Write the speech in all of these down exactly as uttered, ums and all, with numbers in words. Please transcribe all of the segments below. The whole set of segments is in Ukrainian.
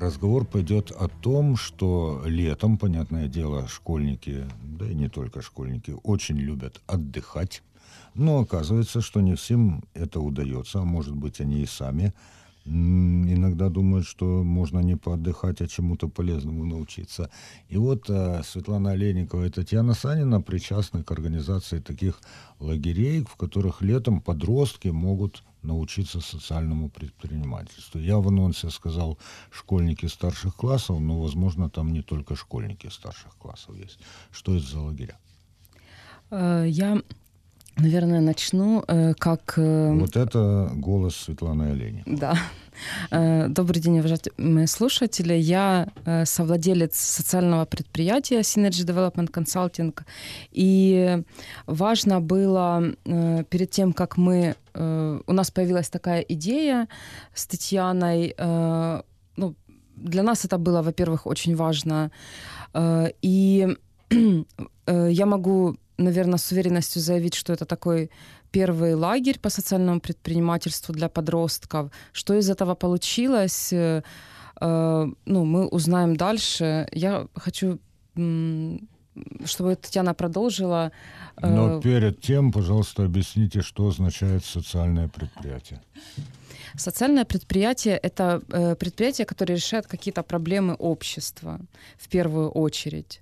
разговор пойдет о том, что летом, понятное дело, школьники, да и не только школьники, очень любят отдыхать. Но оказывается, что не всем это удается, а может быть, они и сами иногда думают, что можно не поотдыхать, а чему-то полезному научиться. И вот э, Светлана Олейникова и Татьяна Санина причастны к организации таких лагерей, в которых летом подростки могут научиться социальному предпринимательству. Я в анонсе сказал школьники старших классов, но, возможно, там не только школьники старших классов есть. Что это за лагеря? Я, наверное, начну как... Вот это голос Светланы Олейниковой. Да. Добрый день, уважаемые слушатели. Я совладелец социального предприятия Synergy Development Consulting. И важно было перед тем, как мы... У нас появилась такая идея с Татьяной. Ну, для нас это было, во-первых, очень важно. И я могу, наверное, с уверенностью заявить, что это такой первый лагерь по социальному предпринимательству для подростков. Что из этого получилось, ну, мы узнаем дальше. Я хочу, чтобы Татьяна продолжила. Но перед тем, пожалуйста, объясните, что означает социальное предприятие. Социальное предприятие – это предприятие, которое решает какие-то проблемы общества в первую очередь,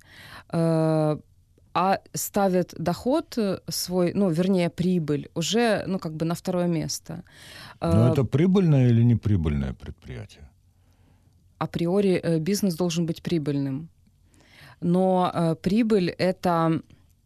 а ставит доход свой, ну, вернее, прибыль уже, ну, как бы на второе место. Но это прибыльное или неприбыльное предприятие? Априори бизнес должен быть прибыльным. Но прибыль – это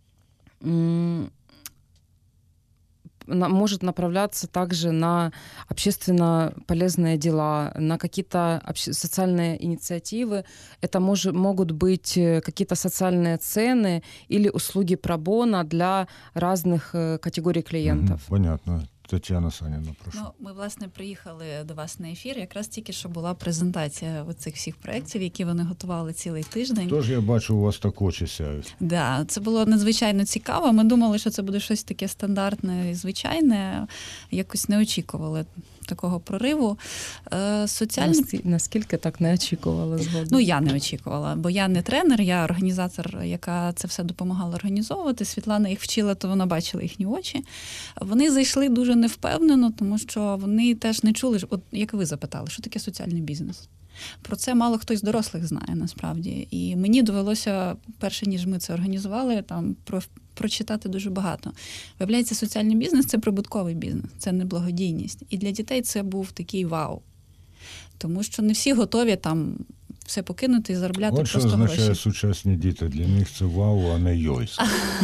может направляться также на общественно полезные дела, на какие-то обще- социальные инициативы. Это мож- могут быть какие-то социальные цены или услуги пробона для разных категорий клиентов. Угу, понятно. Тетяна Саніна, прошу. Ну, ми, власне, приїхали до вас на ефір. Якраз тільки що була презентація оцих всіх проєктів, які вони готували цілий тиждень. Тож я бачу, у вас так очі сяють. Да, це було надзвичайно цікаво. Ми думали, що це буде щось таке стандартне і звичайне. Якось не очікували такого прориву. Соціальні... Наскільки так не очікували згодом? Ну, я не очікувала, бо я не тренер, я організатор, яка це все допомагала організовувати. Світлана їх вчила, то вона бачила їхні очі. Вони зайшли дуже невпевнено, тому що вони теж не чули, от як ви запитали, що таке соціальний бізнес. Про це мало хто з дорослих знає, насправді. І мені довелося, перше, ніж ми це організували, там про, прочитати дуже багато. Виявляється, соціальний бізнес – це прибутковий бізнес, це не благодійність. І для дітей це був такий вау. Тому що не всі готові там все покинути і заробляти от просто гроші. От що означає сучасні діти. Для них це вау, а не йойськ.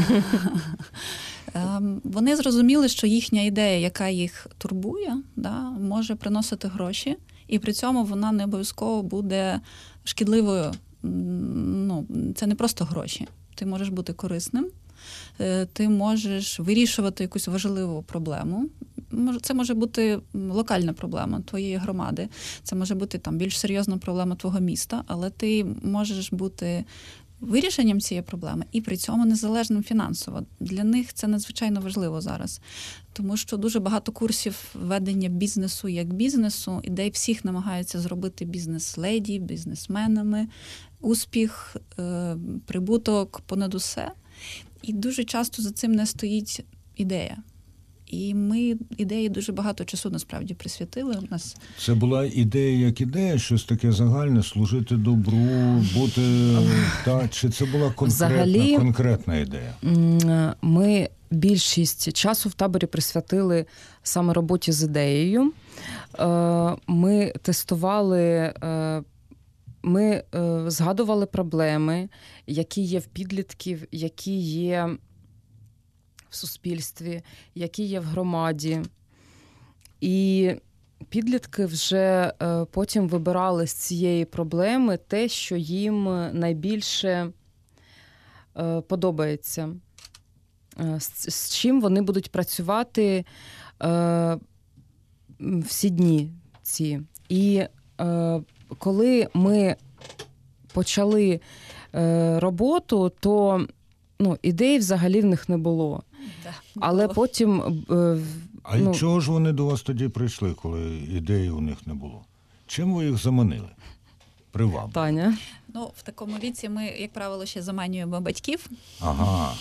Вони зрозуміли, що їхня ідея, яка їх турбує, да, може приносити гроші, і при цьому вона не обов'язково буде шкідливою. Ну, це не просто гроші. Ти можеш бути корисним, ти можеш вирішувати якусь важливу проблему. Це може бути локальна проблема твоєї громади, це може бути там більш серйозна проблема твого міста, але ти можеш бути вирішенням цієї проблеми і при цьому незалежним фінансово. Для них це надзвичайно важливо зараз. Тому що дуже багато курсів ведення бізнесу як бізнесу, ідей всіх намагаються зробити бізнес-леді, бізнесменами, успіх, прибуток понад усе. І дуже часто за цим не стоїть ідея. І ми ідеї дуже багато часу, насправді, присвятили. У нас... Це була ідея як ідея, щось таке загальне, служити добру, бути... Та, чи це була конкретна, Взагалі, конкретна ідея? Ми більшість часу в таборі присвятили саме роботі з ідеєю. Ми тестували... Ми згадували проблеми, які є в підлітків, які є в суспільстві, які є в громаді. І підлітки вже потім вибирали з цієї проблеми те, що їм найбільше подобається, з чим вони будуть працювати всі дні ці. І коли ми почали роботу, то ну, ідей взагалі в них не було. Да, Але було. потім... А ну, чого ж вони до вас тоді прийшли, коли ідеї у них не було? Чим ви їх заманили? привабливо? Таня. Ну, в такому віці ми, як правило, ще заманюємо батьків. Ага.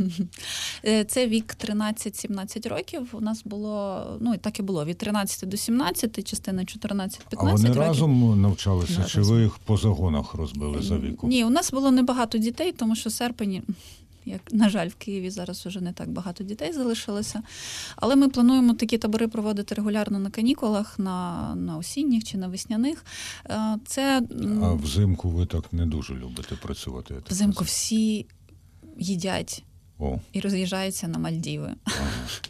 Це вік тринадцять-сімнадцять років. У нас було, ну, і так і було, від тринадцяти до сімнадцяти, частина чотирнадцять-п'ятнадцять років. А вони разом навчалися, Да, чи ви їх по загонах розбили за віком? Ні, у нас було небагато дітей, тому що серпень, як, на жаль, в Києві зараз вже не так багато дітей залишилося. Але ми плануємо такі табори проводити регулярно на канікулах, на, на осінніх чи на весняних. Це... А взимку ви так не дуже любите працювати? Взимку всі їдять О. і роз'їжджаються на Мальдіви. Ага.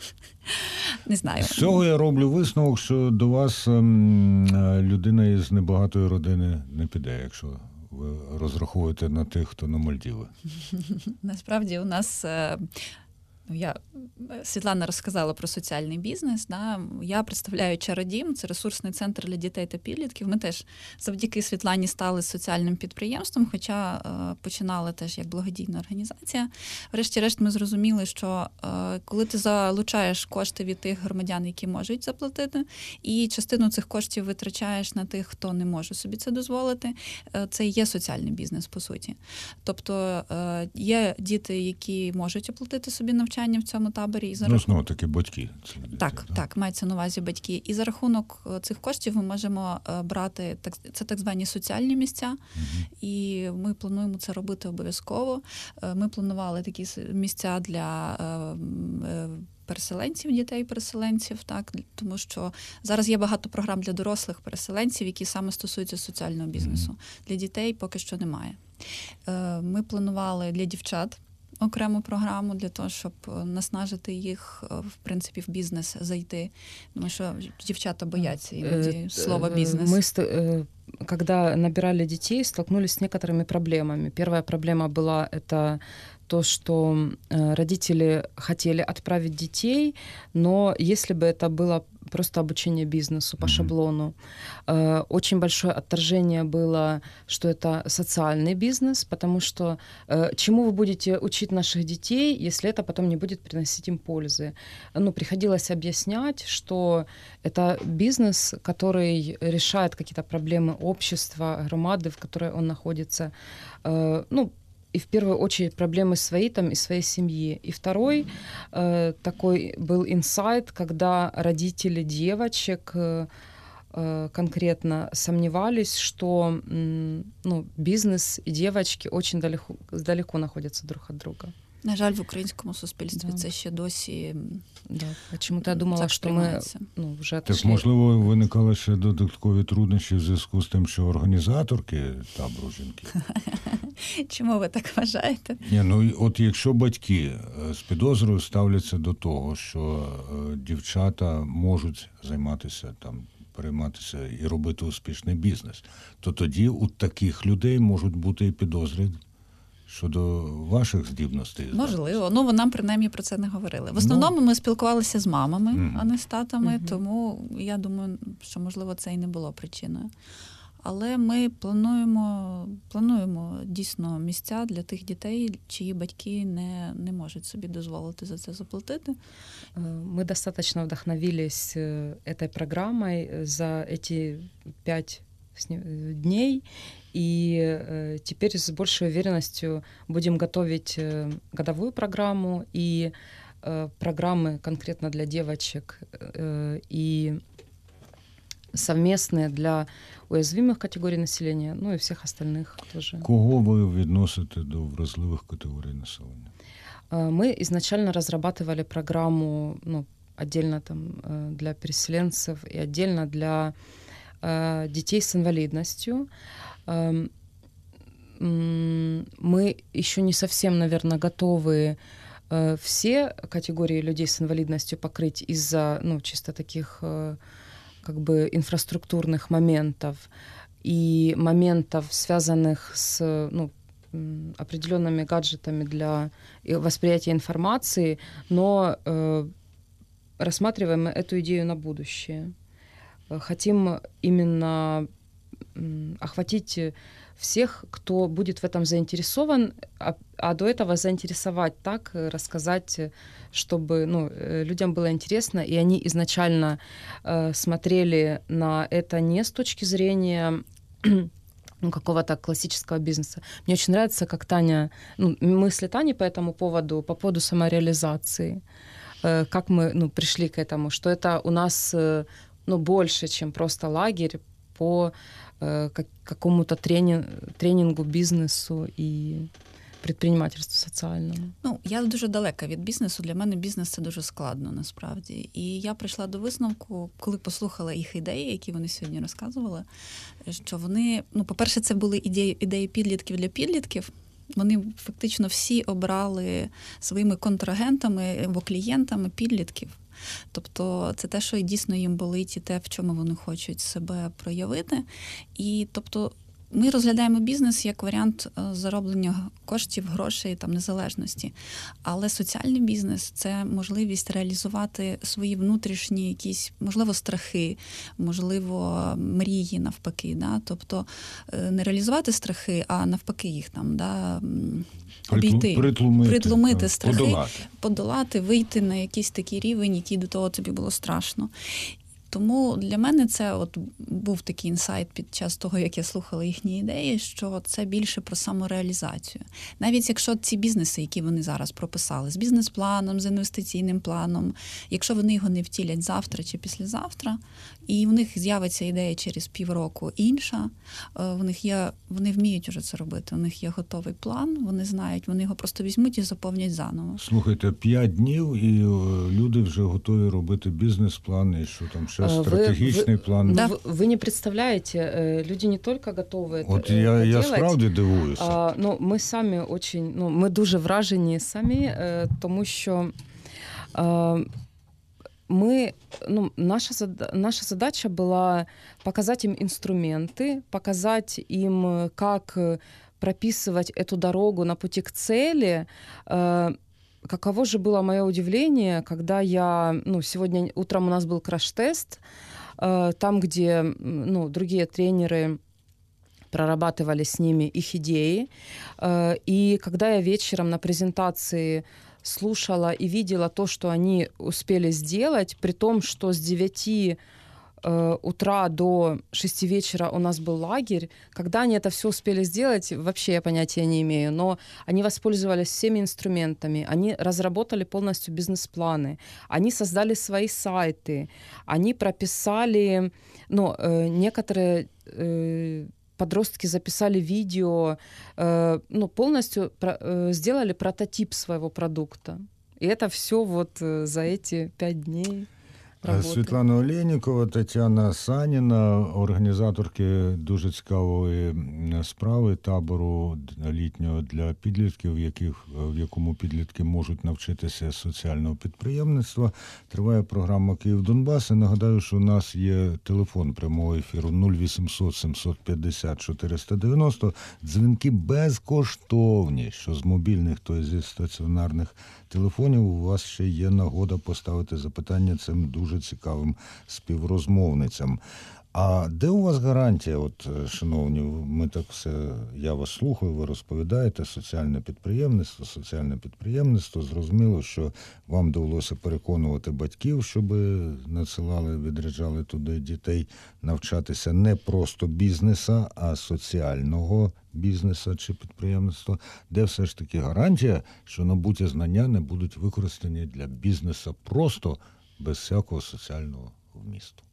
Не знаю. З цього я роблю висновок, що до вас ем, людина із небагатої родини не піде, якщо ви розраховуєте на тих, хто на Мальдіви. Насправді у нас, ну, я, Світлана розказала про соціальний бізнес. Да? Я представляю Чародім, це ресурсний центр для дітей та підлітків. Ми теж завдяки Світлані стали соціальним підприємством, хоча е, починали теж як благодійна організація. Врешті-решт ми зрозуміли, що е, коли ти залучаєш кошти від тих громадян, які можуть заплатити, і частину цих коштів витрачаєш на тих, хто не може собі це дозволити, е, це і є соціальний бізнес, по суті. Тобто е, є діти, які можуть оплатити собі навчання в цьому таборі. І за ну, рахунок... знову таки батьки. Це діти, так, так, так, мається на увазі батьки. І за рахунок цих коштів ми можемо брати, так, це так звані соціальні місця, угу. І ми плануємо це робити обов'язково. Ми планували такі місця для переселенців, дітей-переселенців, так, тому що зараз є багато програм для дорослих переселенців, які саме стосуються соціального бізнесу. Угу. Для дітей поки що немає. Ми планували для дівчат окрему програму для того, щоб наснажити їх, в принципі, в бізнес зайти. Тому що дівчата бояться іноді слова «бізнес». Мы, когда набирали детей, столкнулись с некоторыми проблемами. Первая проблема была это то, что родители хотели отправить детей, но если бы это было просто обучение бизнесу по mm-hmm. шаблону. Очень большое отторжение было, что это социальный бизнес, потому что чему вы будете учить наших детей, если это потом не будет приносить им пользы? Ну, приходилось объяснять, что это бизнес, который решает какие-то проблемы общества, громады, в которой он находится. Ну, и в первую очередь проблемы свои там и своей семьи. И второй э, такой был инсайт, когда родители девочек э, конкретно сомневались, что э, ну, бизнес и девочки очень далеко, далеко находятся друг от друга. На жаль, в українському суспільстві да. це ще досі. Да. Чому-то я думала, що ми ну, вже так, отошли. Можливо, виникали ще додаткові труднощі в зв'язку з тим, що організаторки табору жінки. Чому ви так вважаєте? Ні, ну от якщо батьки з підозрою ставляться до того, що дівчата можуть займатися там, перейматися і робити успішний бізнес, то тоді у таких людей можуть бути і підозри щодо ваших здібностей? Можливо. Ну, нам принаймні про це не говорили. В основному ну, ми спілкувалися з мамами, mm. а не з татами, mm-hmm. тому я думаю, що, можливо, це і не було причиною. Але ми плануємо, плануємо дійсно місця для тих дітей, чиї батьки не, не можуть собі дозволити за це заплатити. Ми достатньо вдохновились цією програмою за эти пять дней, и э, теперь с большей уверенностью будем готовить э, годовую программу и э, программы конкретно для девочек э, и совместные для уязвимых категорий населения, ну и всех остальных тоже. Кого ви відносите до вразливих категорій населення? Мы изначально разрабатывали программу, ну, отдельно там для переселенцев и отдельно для детей с инвалидностью. Мы еще не совсем, наверное, готовы все категории людей с инвалидностью покрыть из-за, ну, чисто таких как бы инфраструктурных моментов и моментов, связанных с, ну, определенными гаджетами для восприятия информации, но рассматриваем эту идею на будущее. Хотим именно охватить всех, кто будет в этом заинтересован, а, а до этого заинтересовать так, рассказать, чтобы ну, людям было интересно, и они изначально э, смотрели на это не с точки зрения ну, какого-то классического бизнеса. Мне очень нравится, как Таня... Ну, мысли Тани по этому поводу, по поводу самореализации. Э, как мы ну, пришли к этому, что это у нас э, ну, больше, чем просто лагерь по э, как, какому-то трени... тренингу, бизнесу и предпринимательству соціальному. Ну, я дуже далека від бізнесу. Для мене бізнес – це дуже складно, насправді. І я прийшла до висновку, коли послухала їх ідеї, які вони сьогодні розказували, що вони, ну, по-перше, це були ідеї, ідеї підлітків для підлітків. Вони фактично всі обрали своїми контрагентами або клієнтами підлітків. Тобто це те, що дійсно їм болить, і те, в чому вони хочуть себе проявити. І, тобто, ми розглядаємо бізнес як варіант зароблення коштів, грошей, там, незалежності. Але соціальний бізнес – це можливість реалізувати свої внутрішні якісь, можливо, страхи, можливо, мрії навпаки. Да? Тобто не реалізувати страхи, а навпаки їх там, да, обійти, притлумити, притлумити страхи, подолати. подолати, вийти на якийсь такий рівень, який до того тобі було страшно. Тому для мене це от був такий інсайт під час того, як я слухала їхні ідеї, що це більше про самореалізацію. Навіть якщо ці бізнеси, які вони зараз прописали, з бізнес-планом, з інвестиційним планом, якщо вони його не втілять завтра чи післязавтра, і в них з'явиться ідея через півроку інша, в них є, вони вміють уже це робити, у них є готовий план, вони знають, вони його просто візьмуть і заповнять заново. Слухайте, п'ять днів і люди вже готові робити бізнес-план, і що там ще стратегічний вы, план. Да. Вы, вы не представляете, люди не только готовы От это, я, это я делать, справді дивуюся. А, ну, ми самі очень, ну, ми дуже вражені самі, тому що а, мы, ну, наша, наша задача была показать им инструменты, показать им, как прописывать эту дорогу на пути к цели. Каково же было мое удивление, когда я, ну, сегодня утром у нас был краш-тест, там, где, ну, другие тренеры прорабатывали с ними их идеи, и когда я вечером на презентации слушала и видела то, что они успели сделать, при том, что с девяти утра до шести вечера у нас был лагерь. Когда они это все успели сделать, вообще я понятия не имею, но они воспользовались всеми инструментами, они разработали полностью бизнес-планы, они создали свои сайты, они прописали, ну, некоторые подростки записали видео, ну, полностью сделали прототип своего продукта. И это все вот за эти пять дней. Роботи. Світлана Олєнікова, Тетяна Саніна, організаторки дуже цікавої справи табору літнього для підлітків, в, яких, в якому підлітки можуть навчитися соціального підприємництва. Триває програма «Київ-Донбас». І нагадаю, що у нас є телефон прямого ефіру нуль вісімсот сімсот п'ятдесят чотириста дев'яносто. Дзвінки безкоштовні, що з мобільних, то і зі стаціонарних телефонів. У вас ще є нагода поставити запитання цим дуже цікавим співрозмовницям. А де у вас гарантія, от, шановні, ми так все, я вас слухаю, ви розповідаєте, соціальне підприємництво, соціальне підприємництво, зрозуміло, що вам довелося переконувати батьків, щоб надсилали, відряджали туди дітей навчатися не просто бізнеса, а соціального бізнесу чи підприємництва, де все ж таки гарантія, що набуті знання не будуть використані для бізнесу просто без всякого соціального вмісту.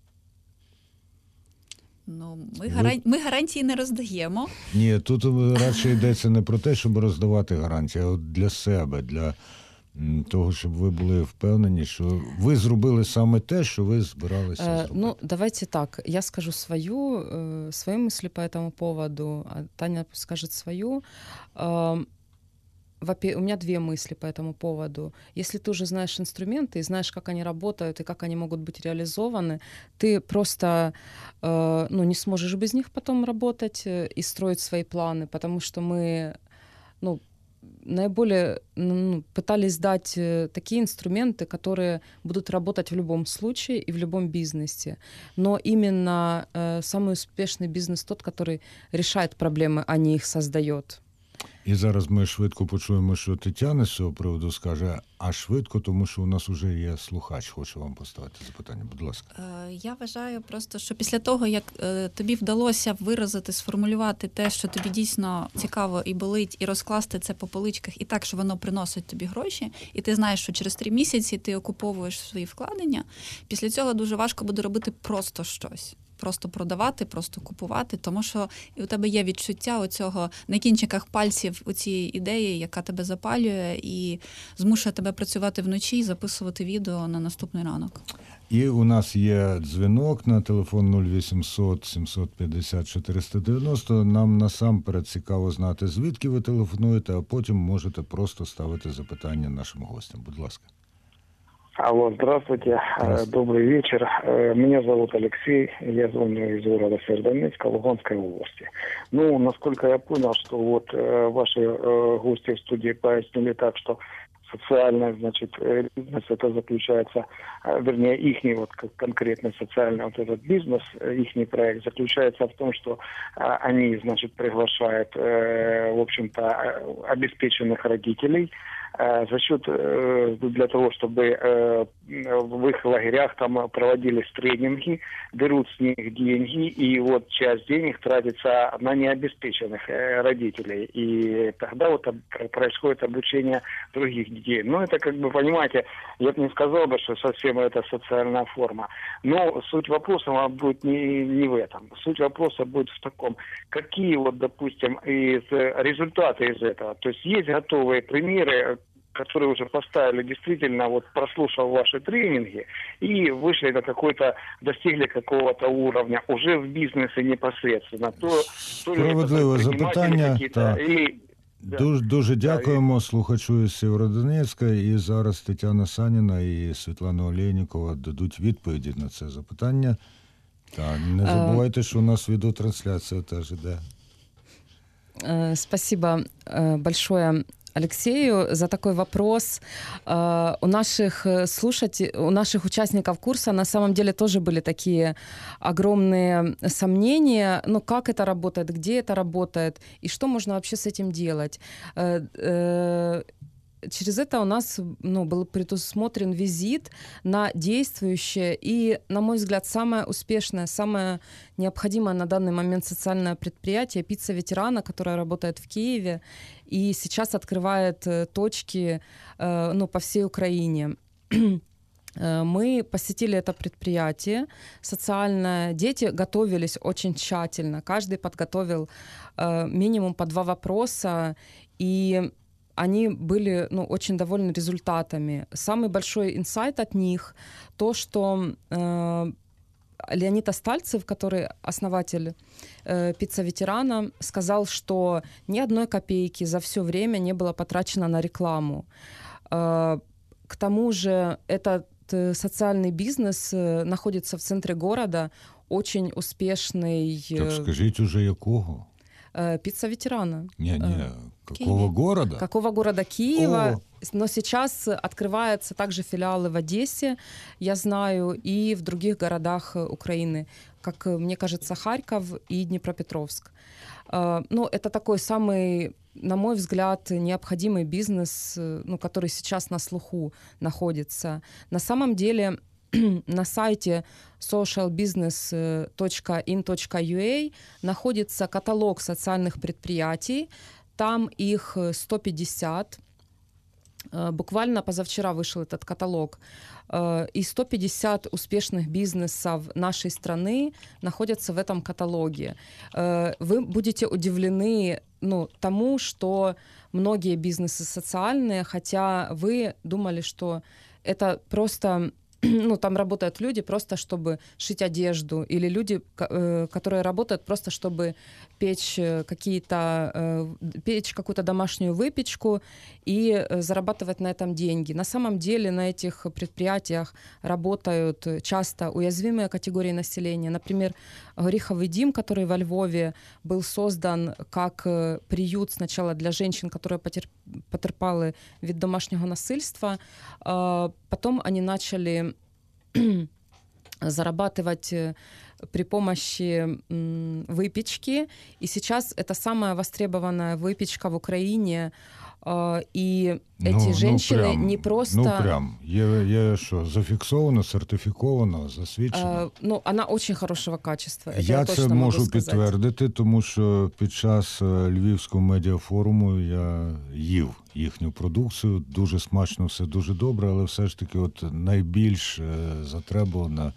Ну, ми, гаран... ми гарантії не роздаємо. Ні, тут радше йдеться не про те, щоб роздавати гарантії, а от для себе, для того, щоб ви були впевнені, що ви зробили саме те, що ви збиралися э, зробити. Ну, давайте так, я скажу свою, э, свои мысли по этому поводу, а Таня скажет свою. Э, У меня две мысли по этому поводу. Если ты уже знаешь инструменты и знаешь, как они работают и как они могут быть реализованы, ты просто ну, не сможешь без них потом работать и строить свои планы, потому что мы, ну, наиболее ну, пытались дать такие инструменты, которые будут работать в любом случае и в любом бизнесе. Но именно самый успешный бизнес тот, который решает проблемы, а не их создает. І зараз ми швидко почуємо, що Тетяна з цього приводу скаже, а швидко, тому що у нас вже є слухач, хочу вам поставити запитання. Будь ласка. Я вважаю просто, що після того, як тобі вдалося виразити, сформулювати те, що тобі дійсно цікаво і болить, і розкласти це по поличках, і так, що воно приносить тобі гроші, і ти знаєш, що через три місяці ти окуповуєш свої вкладення, після цього дуже важко буде робити просто щось. Просто продавати, просто купувати, тому що і у тебе є відчуття оцього на кінчиках пальців у цієї ідеї, яка тебе запалює і змушує тебе працювати вночі і записувати відео на наступний ранок. І у нас є дзвінок на телефон нуль вісімсот сімсот п'ятдесят чотириста дев'яносто. Нам насамперед цікаво знати, звідки ви телефонуєте, а потім можете просто ставити запитання нашим гостям. Будь ласка. Алло, здравствуйте. здравствуйте, добрый вечер. Меня зовут Алексей, я звоню из города Северодонецка, Луганской области. Ну, насколько я понял, что вот ваши гости в студии пояснили так, что социальный, значит, бизнес, это заключается, вернее, ихний вот конкретно социальный вот этот бизнес, ихний проект заключается в том, что они, значит, приглашают, в общем-то, обеспеченных родителей за счет, для того, чтобы в их лагерях там проводились тренинги, берут с них деньги, и вот часть денег тратится на необеспеченных родителей. И тогда вот происходит обучение других детей. Ну, это, как бы, понимаете, я бы не сказал бы, что совсем это социальная форма. Но суть вопроса будет не, не в этом. Суть вопроса будет в таком, какие вот, допустим, из, результаты из этого. То есть есть готовые примеры, которые уже поставили действительно, вот прослушав ваши тренинги и вышли на какой-то, достигли какого-то уровня уже в бизнесе непосредственно. То, Справедливе запитання. Та. Или... Дуже, дуже дякуємо слухачу із Сєвєродонецька. І зараз Тетяна Саніна і Світлана Олєйнікова дадуть відповіді на це запитання. Та не забувайте, що у нас відеотрансляція теж іде. Спасибо большое Алексею за такой вопрос. У наших слушателей, у наших участников курса на самом деле тоже были такие огромные сомнения. Ну, как это работает, где это работает, и что можно вообще с этим делать. Через это у нас, ну, был предусмотрен визит на действующее и, на мой взгляд, самое успешное, самое необходимое на данный момент социальное предприятие «Пицца ветерана», которое работает в Киеве и сейчас открывает точки, ну, по всей Украине. Мы посетили это предприятие социальное. Дети готовились очень тщательно. Каждый подготовил минимум по два вопроса, и они были, ну, очень довольны результатами. Самый большой инсайт от них то, что э, Леонид Остальцев, который основатель э, «Пицца ветерана», сказал, что ни одной копейки за все время не было потрачено на рекламу. Э, к тому же этот социальный бизнес находится в центре города, очень успешный. Так скажите уже, якого? «Пицца ветерана». Не, не, какого Киеве. Города? Какого города Киева. О. Но сейчас открываются также филиалы в Одессе, я знаю, и в других городах Украины, как мне кажется, Харьков и Днепропетровск. Ну, это такой самый, на мой взгляд, необходимый бизнес, ну, который сейчас на слуху находится. На самом деле, на сайте социал бизнес точка ин точка ю эй находится каталог социальных предприятий. Там их сто пятьдесят. Буквально позавчера вышел этот каталог. И сто пятьдесят успешных бизнесов нашей страны находятся в этом каталоге. Вы будете удивлены, ну, тому, что многие бизнесы социальные, хотя вы думали, что это просто... Ну, там работают люди просто, чтобы шить одежду, или люди, которые работают просто, чтобы печь какие-то, печь какую-то домашнюю выпечку и зарабатывать на этом деньги. На самом деле на этих предприятиях работают часто уязвимые категории населения. Например, Горіховий дім, который во Львове был создан как приют сначала для женщин, которые потерпали від домашнього насильства. Потом они начали зарабатывать при помощи выпечки. И сейчас это самая востребованная выпечка в Украине. И эти ну, женщины ну прям, не просто... Ну прям, є, є що, зафіксовано, сертифіковано, засвідчено? Ну, вона дуже хорошого качества. Я, я це можу підтвердити, тому що під час Львівського медіафоруму я їв їхню продукцію, дуже смачно, все дуже добре, але все ж таки от найбільш затребувана.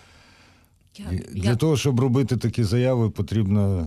Я, Для я... того, щоб робити такі заяви, потрібно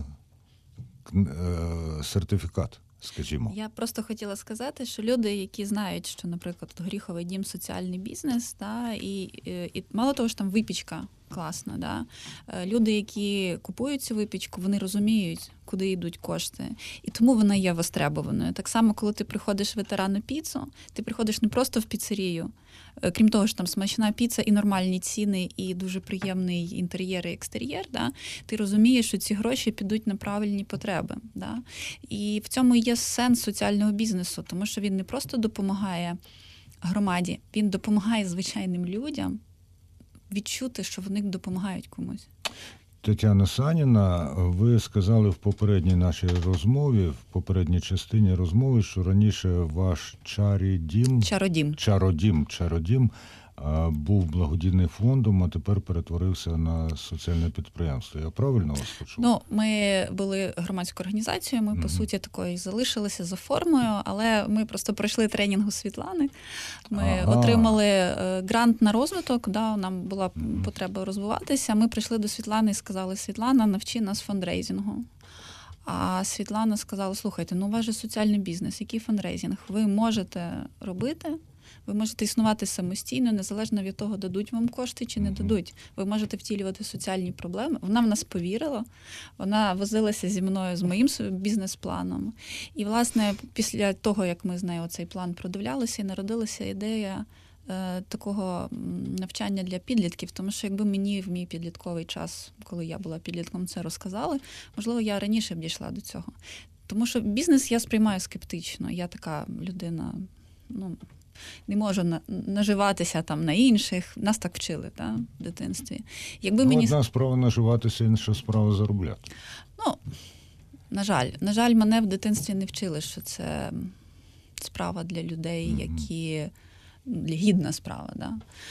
е, сертифікат. Скажімо. Я просто хотіла сказати, що люди, які знають, що, наприклад, Горіховий дім – соціальний бізнес, та, і, і, і мало того, що там випічка класна, да, люди, які купують цю випічку, вони розуміють, куди йдуть кошти. І тому вона є востребованою. Так само, коли ти приходиш в ветерану піцу, ти приходиш не просто в піцерію, крім того, що там смачна піца і нормальні ціни, і дуже приємний інтер'єр і екстер'єр, да, ти розумієш, що ці гроші підуть на правильні потреби. Да. І в цьому є сенс соціального бізнесу, тому що він не просто допомагає громаді, він допомагає звичайним людям відчути, що вони допомагають комусь. Тетяна Саніна, ви сказали в попередній нашій розмові, в попередній частині розмови, що раніше ваш чародім, чародім, чародім, чародім був благодійним фондом, а тепер перетворився на соціальне підприємство. Я правильно вас почув? Ну, ми були громадською організацією, ми, mm-hmm. по суті, такою залишилися за формою, але ми просто пройшли тренінг у Світлани. Ми ага. отримали грант на розвиток, да, нам була mm-hmm. потреба розвиватися. Ми прийшли до Світлани і сказали: Світлана, навчи нас фандрейзингу. А Світлана сказала: слухайте, ну у вас же соціальний бізнес, який фандрейзинг? Ви можете робити, ви можете існувати самостійно, незалежно від того, дадуть вам кошти чи не дадуть. Ви можете втілювати соціальні проблеми. Вона в нас повірила, вона возилася зі мною з моїм бізнес-планом. І, власне, після того, як ми з нею цей план продивлялися, і народилася ідея е, такого навчання для підлітків. Тому що якби мені в мій підлітковий час, коли я була підлітком, це розказали, можливо, я раніше б дійшла до цього. Тому що бізнес я сприймаю скептично. Я така людина, ну, не можу наживатися там на інших. Нас так вчили, та, в дитинстві. Якби ну, мені... Одна справа наживатися, інша справа заробляти. Ну, на жаль. На жаль, мене в дитинстві не вчили, що це справа для людей, mm-hmm. які... гідна справа, да.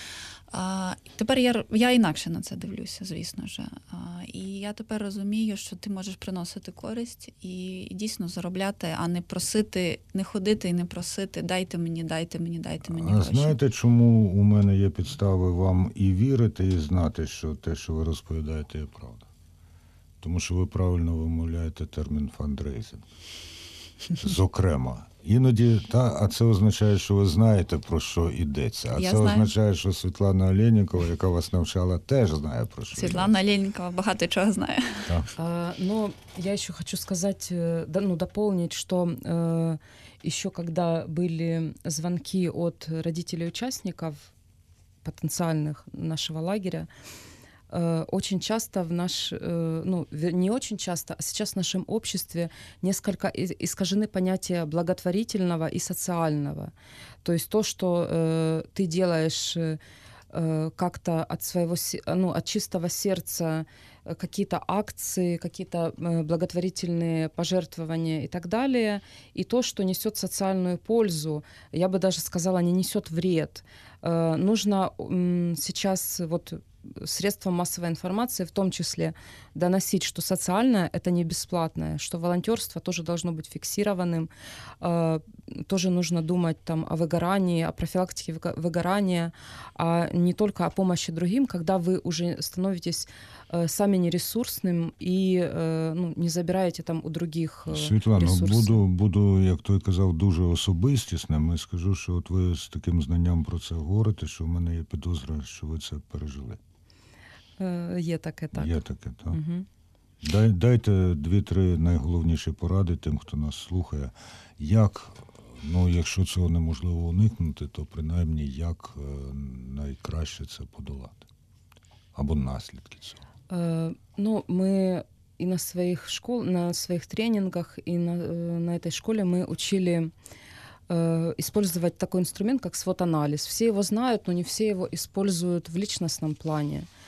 А, тепер я, я інакше на це дивлюся, звісно ж. А, і я тепер розумію, що ти можеш приносити користь і, і дійсно заробляти, а не просити, не ходити і не просити: дайте мені, дайте мені, дайте мені гроші. А знаєте, чому у мене є підстави вам і вірити, і знати, що те, що ви розповідаєте, є правда? Тому що ви правильно вимовляєте термін фандрейзинг. Зокрема. Іноді, та, а це означає, що ви знаєте, про що йдеться. А я це знаю. означає, що Світлана Олєнікова, яка вас навчала, теж знає, про що Світлана йдеться. Олєнікова багато чого знає. А, но я еще хочу сказать, ну, дополнить, что э, еще когда были звонки от родителей участников потенциальных нашего лагеря, очень часто в наш, ну, не очень часто, а сейчас в нашем обществе несколько искажены понятия благотворительного и социального. То есть то, что э, ты делаешь э, как-то от своего, ну, от чистого сердца, какие-то акции, какие-то благотворительные пожертвования и так далее, и то, что несет социальную пользу, я бы даже сказала, не несет вред. Э, нужно э, сейчас вот средствам массовой информации в том числе доносить, что социальное — это не бесплатное, что волонтерство тоже должно быть фиксированным, э, тоже нужно думать там о выгорании, о профилактике выгорания, а не только о помощи другим, когда вы уже становитесь э, сами нересурсным и э, ну, не забираєте там у других э, Світлано, ресурсів. буду, буду, як той казав, дуже особистісним і скажу, що от ви з таким знанням про це говорите, що в мене є підозра, що ви це пережили. Є таке, так. Є таке, так. Угу. Дай, дайте дві-три найголовніші поради тим, хто нас слухає. Як, ну, якщо цього неможливо уникнути, то принаймні як найкраще це подолати? Або наслідки цього? Е, ну, ми і на своїх школ, на своїх тренінгах, і на, на этой школе мы учили э, использовать такой инструмент, как свот-анализ. Все его знают, но не все его используют в личностном плане.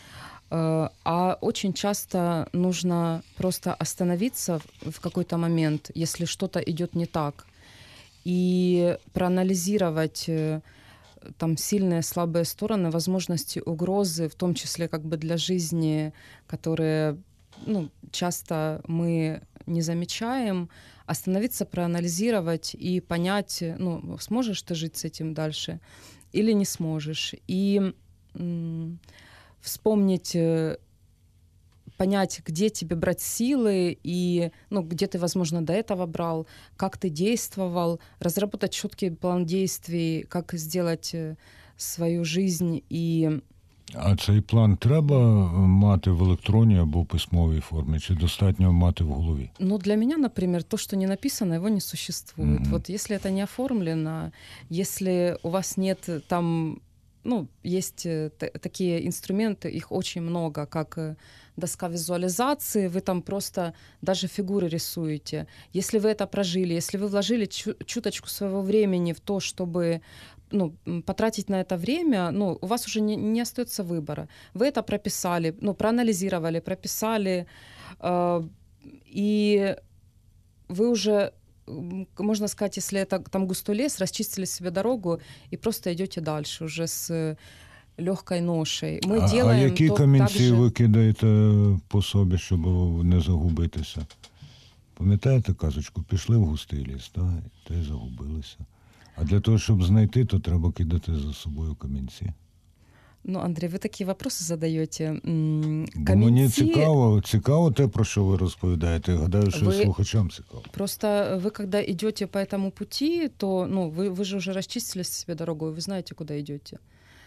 А очень часто нужно просто остановиться в какой-то момент, если что-то идет не так, и проанализировать там сильные, слабые стороны, возможности, угрозы, в том числе как бы для жизни, которые, ну, часто мы не замечаем, остановиться, проанализировать и понять, ну, сможешь ты жить с этим дальше или не сможешь. И м- вспомнить, понять, где тебе брать силы и, ну, где ты, возможно, до этого брал, как ты действовал, разработать четкий план действий, как сделать свою жизнь и... А цей план треба мати в електронній або письмовій формі, чи достатньо мати в голові? Ну, для меня, например, то, что не написано, его не существует. Mm-hmm. Вот если это не оформлено, если у вас нет там... Ну, есть т- такие инструменты, их очень много, как доска визуализации, вы там просто даже фигуры рисуете. Если вы это прожили, если вы вложили чу- чуточку своего времени в то, чтобы, ну, потратить на это время, ну, у вас уже не, не остается выбора. Вы это прописали, ну, проанализировали, прописали, э- и вы уже... Можно сказать, если это там густой лес, расчистили себе дорогу и просто идете дальше уже с легкой ношей. Ми а, делаем а які то камінці также... ви кидаєте по собі, щоб не загубитися? Пам'ятаєте казочку? Пішли в густий ліс, та, та й загубилися. А для того, щоб знайти, то треба кидати за собою камінці. Ну, Андрій, ви такі вопроси задаєте. Камінці... Бо Камінці... мені цікаво, цікаво те, про що ви розповідаєте. Гадаю, що ви... слухачам цікаво. Просто вы, когда идете по этому пути, то, ну, вы, вы же уже расчистили себе дорогу, вы знаете, куда идете.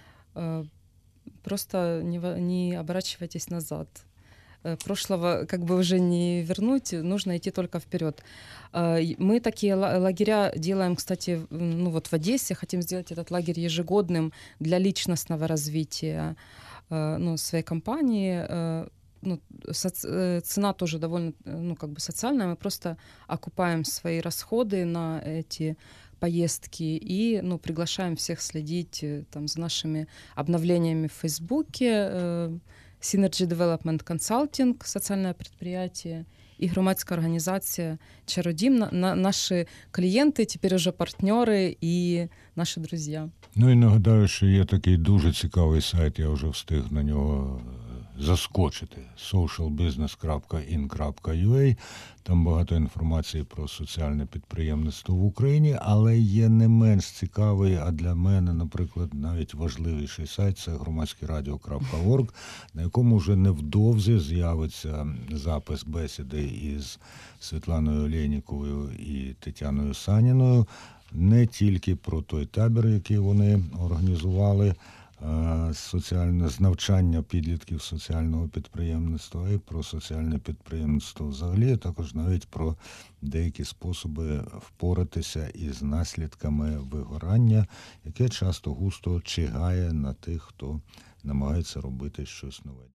Просто не, не оборачивайтесь назад. Прошлого как бы уже не вернуть, нужно идти только вперед. Мы такие лагеря делаем, кстати, ну вот в Одессе, хотим сделать этот лагерь ежегодным для личностного развития, ну, своей компании. Ну, соци... цена тоже довольно, ну, как бы социальная, мы просто окупаем свои расходы на эти поездки и, ну, приглашаем всех следить там за нашими обновлениями в Фейсбуке, Synergy Development Consulting, социальное предприятие, и громадская организация «Чародім». На, на, наши клиенты, теперь уже партнеры и наши друзья. Ну і нагадаю, що є такий дуже цікавий сайт, я вже встиг на нього заскочити. соушіал бізнес крапка ін крапка ю а. Там багато інформації про соціальне підприємництво в Україні, але є не менш цікавий, а для мене, наприклад, навіть важливіший сайт – це громадське радіо крапка орг, на якому вже невдовзі з'явиться запис бесіди із Світланою Олєйніковою і Тетяною Саніною, не тільки про той табір, який вони організували, соціальне з навчання підлітків соціального підприємництва, і про соціальне підприємництво взагалі, а також навіть про деякі способи впоратися із наслідками вигорання, яке часто густо чигає на тих, хто намагається робити щось нове.